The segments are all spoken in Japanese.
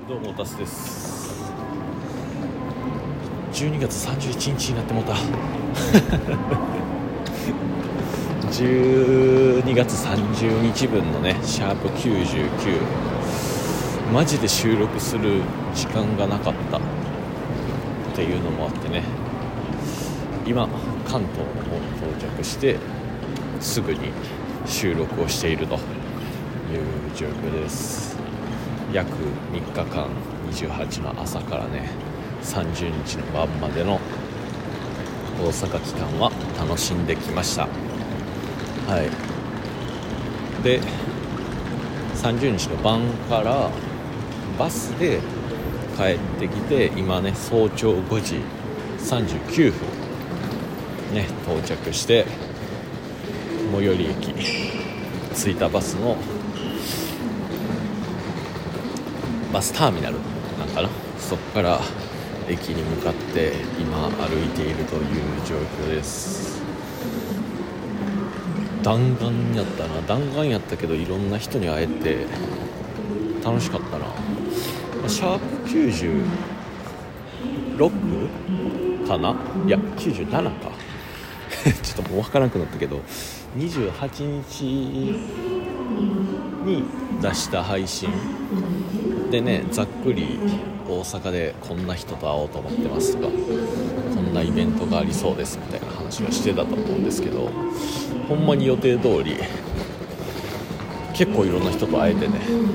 どうもタスです。12月31日になってもうた12月30日分のねシャープ99、マジで収録する時間がなかったっていうのもあってね、今関東の方に到着してすぐに収録をしているという状況です。約3日間28の朝からね30日の晩までの大阪期間は楽しんできました。はい。で30日の晩からバスで帰ってきて、今ね早朝5時39分ね到着して最寄り駅着いたバスのバスターミナルなんかな、そこから駅に向かって今歩いているという状況です。弾丸やったけどいろんな人に会えて楽しかったな。シャープ96かな、いや97かちょっともう分からなくなったけど、28日に出した配信でね、ざっくり大阪でこんな人と会おうと思ってますとか、こんなイベントがありそうですみたいな話はしてたと思うんですけど、ほんまに予定通り結構いろんな人と会えてね、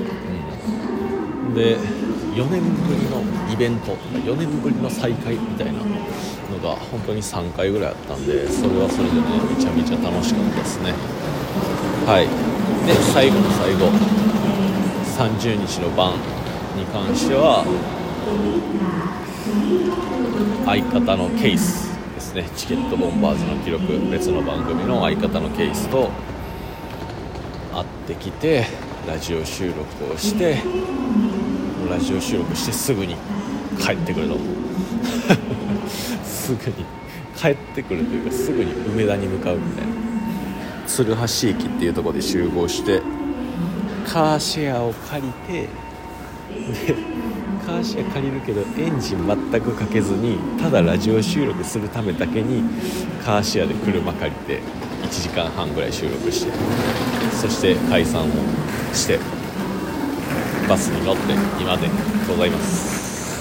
で4年ぶりのイベント、4年ぶりの再会みたいなのが本当に3回ぐらいあったんで、それはそれでねめちゃめちゃ楽しかったですね。はい。で最後の最後30日の晩に関しては相方のケースですね、チケットボンバーズの記録、別の番組の相方のケースと会ってきてラジオ収録をして、ラジオ収録してすぐに帰ってくるのすぐに帰ってくるというか、すぐに梅田に向かうみたいな、鶴橋駅っていうところで集合してカーシェアを借りて、でカーシェア借りるけどエンジン全くかけずに、ただラジオ収録するためだけにカーシェアで車借りて1時間半ぐらい収録して、そして解散をしてバスに乗って今でございます。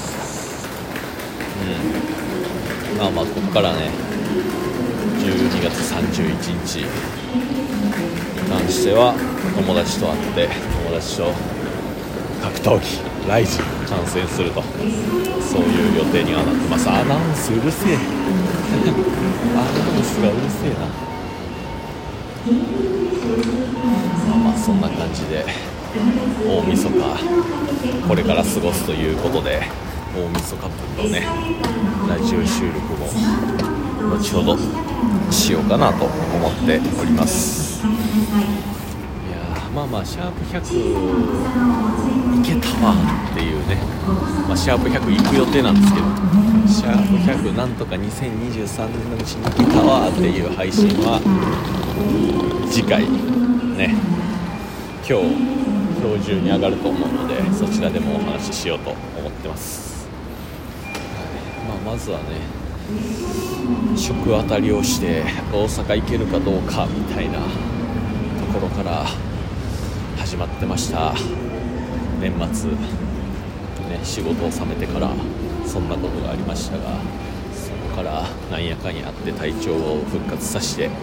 まあここからね12月31日に関しては友達と会って、友達と格闘技ライジン観戦すると、そういう予定にはなってます。アナウンスうるせえアナウンスがうるせえな。まあそんな感じで大晦日これから過ごすということで、大晦日分のねラジオ収録も後ほどしようかなと思っております。いやシャープ100いけたわっていうね、シャープ100行く予定なんですけど、シャープ100なんとか2023年のうちにいけたわっていう配信は次回ね、今日中に上がると思うので、そちらでもお話ししようと思ってます。まずはね食当たりをして大阪行けるかどうかみたいなところから始まってました。年末ね、仕事を収めてからそんなことがありましたが、そこからなんやかんやあって体調を復活させて、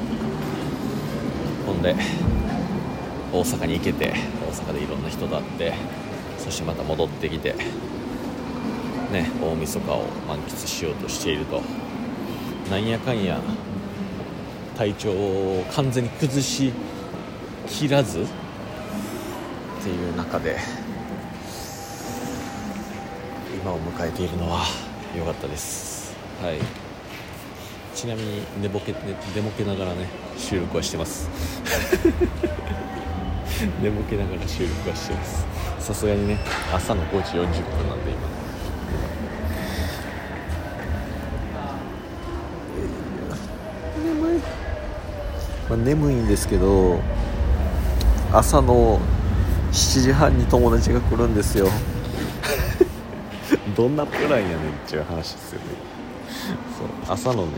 ほんで大阪に行けて、大阪でいろんな人と会って、そしてまた戻ってきてね、大晦日を満喫しようとしていると、なんやかんや体調を完全に崩しきらずっていう中で今を迎えているのは良かったです。はい。ちなみに寝ぼけながらね収録はしてます寝ぼけながら収録はしてます。さすがにね朝の5時40分なんで今眠いんですけど、朝の7時半に友達が来るんですよ。 どんなプランやねんっていう話ですよね。そう朝のね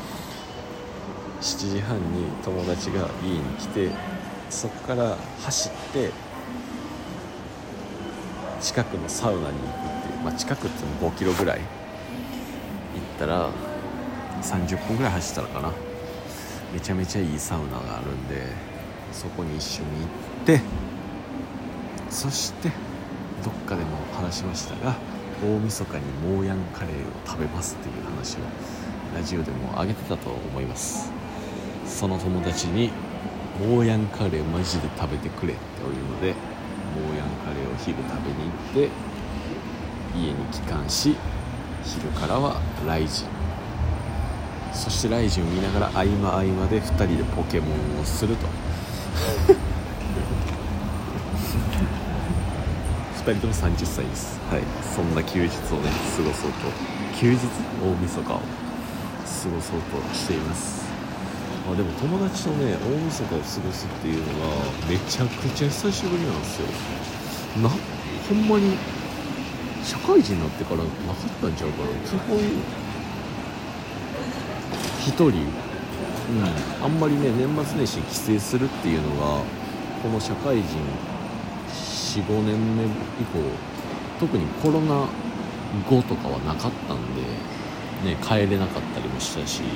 7時半に友達が家に来て、そこから走って近くのサウナに行くっていう、近くっても5キロぐらい行ったら30分ぐらい走ったのかな。めちゃめちゃいいサウナがあるんで、そこに一緒に行って、そしてどっかでも話しましたが、大晦日にモーヤンカレーを食べますっていう話をラジオでも上げてたと思います。その友達にモーヤンカレーマジで食べてくれっていうので、モーヤンカレーを昼食べに行って家に帰還し、昼からはライジン、そしてライジンを見ながら合間合間で2人でポケモンをすると2人とも30歳です。はい、そんな休日をね過ごそうと、休日大晦日を過ごそうとしています。でも友達とね大晦日を過ごすっていうのがめちゃくちゃ久しぶりなんですよ。ほんまに社会人になってからなかったんちゃうかな。基本一人、あんまりね年末年始に帰省するっていうのがこの社会人 4,5 年目以降、特にコロナ後とかはなかったんで、ね、帰れなかったりもしたし、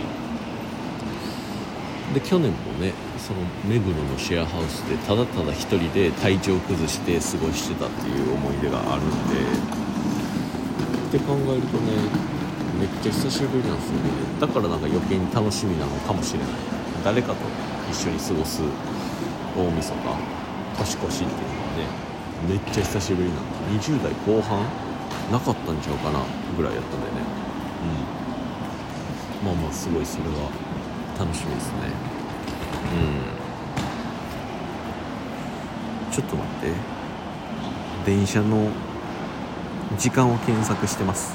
で去年もねその目黒のシェアハウスでただただ一人で体調崩して過ごしてたっていう思い出があるんで、って考えるとねめっちゃ久しぶりなんですよね。だからなんか余計に楽しみなのかもしれない。誰かと一緒に過ごす大晦日年越しっていうのはねめっちゃ久しぶりなの。20代後半なかったんちゃうかなぐらいやったんでね、すごいそれは楽しみですね。ちょっと待って、電車の時間を検索してます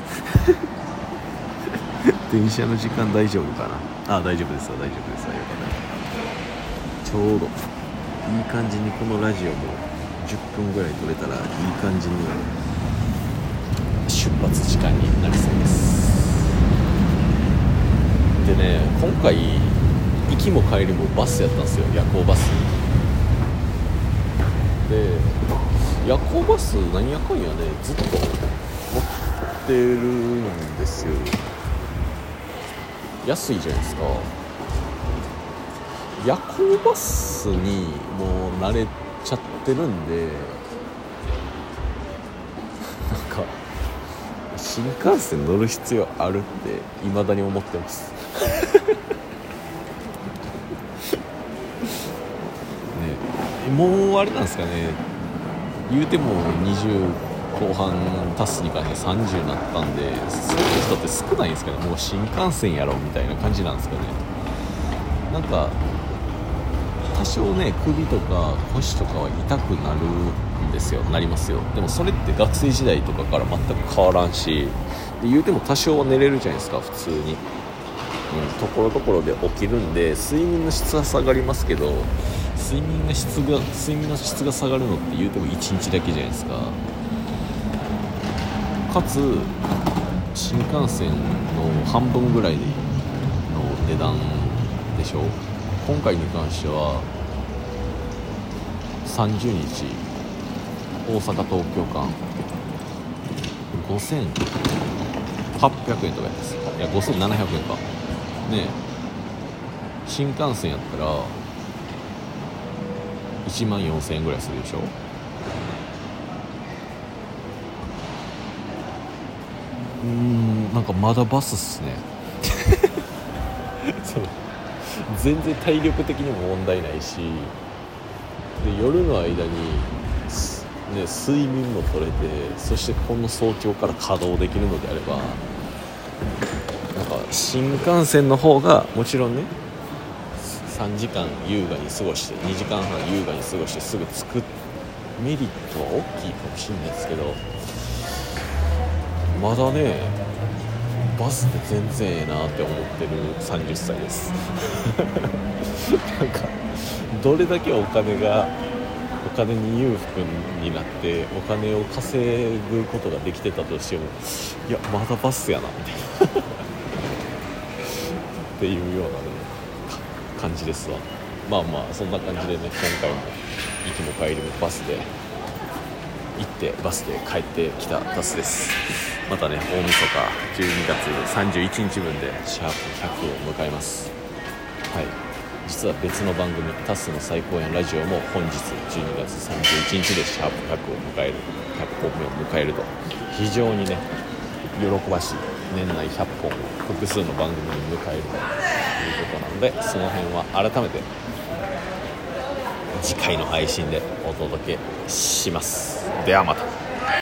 電車の時間大丈夫かな。大丈夫ですよ、大丈夫ですよ。よかった。ちょうどいい感じにこのラジオも10分ぐらい撮れたらいい感じに出発時間になりそうです。でね、今回行きも帰りもバスやったんですよ、夜行バスで。夜行バスなんやかんやねずっと乗ってるんですよ。安いじゃないですか。夜行バスにもう慣れちゃってるんで、なんか新幹線乗る必要あるって未だに思ってますね、もうあれなんですかね、言うても20後半足すにかね30になったんで、そういう人って少ないんですけど、もう新幹線やろみたいな感じなんですかね。なんか多少ね首とか腰とかは痛くなるんですよ、なりますよ。でもそれって学生時代とかから全く変わらんし、で言うても多少は寝れるじゃないですか普通に、ところどころで起きるんで睡眠の質は下がりますけど、睡眠の質が下がるのって言うても1日だけじゃないですか。かつ新幹線の半分ぐらいの値段でしょ。今回に関しては30日大阪東京間5800円とかやったです。いや5700円かね。新幹線やったら1万4000円ぐらいするでしょ。なんかまだバスっすねそう全然体力的にも問題ないし、で夜の間に、睡眠も取れて、そしてこの早朝から稼働できるのであれば、なんか新幹線の方がもちろんね3時間優雅に過ごして2時間半優雅に過ごしてすぐ着くメリットは大きいかもしれないですけど、まだねバスって全然ええなって思ってる30歳ですなんかどれだけお金がお金に裕福になってお金を稼ぐことができてたとしても、いやまだバスやなみたいなっていうような、ね、感じですわ。まあまあそんな感じでね、今回も行きも帰りもバスで行ってバスで帰ってきたタスです。またね、大晦日12月31日分でシャープ100を迎えます。はい、実は別の番組タスの最高円ラジオも本日12月31日でシャープ100を迎える100本目を迎えると、非常にね喜ばしい年内100本を複数の番組に迎えるということなので、その辺は改めて次回の配信でお届けします。ではまた。